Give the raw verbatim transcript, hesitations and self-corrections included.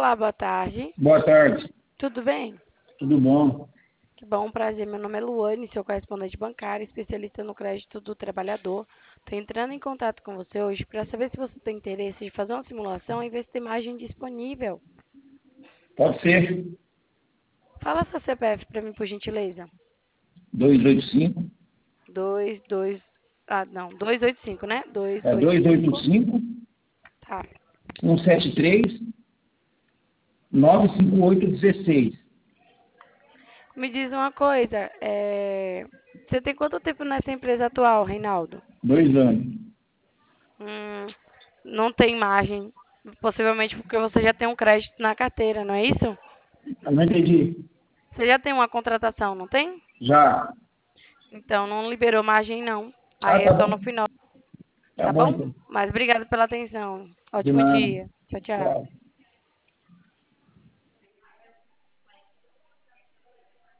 Olá, boa tarde. Boa tarde, Tudo bem? tudo bom? Que bom, prazer. Meu nome é Luane, sou correspondente bancária, especialista no crédito do trabalhador. Estou entrando em contato com você hoje para saber se você tem interesse de fazer uma simulação e ver se tem margem disponível. Pode ser Fala seu C P F para mim, por gentileza. dois oito cinco, Dois, dois, ah, não, dois oito cinco, né? Dois é oito dois oito cinco. cinco, Tá. um sete três, nove cinco oito um seis. Me diz uma coisa, é... você tem quanto tempo nessa empresa atual, Reinaldo? Dois anos. Hum, não tem margem, possivelmente porque você já tem um crédito na carteira, não é isso? Eu não entendi. Você já tem uma contratação, não tem? Já. Então não liberou margem não. Ah, Aí é tá só no bom. final, Tá tá bom bom? então. Mas obrigada pela atenção. De Ótimo nada. dia. Tchau, tchau. Tchau.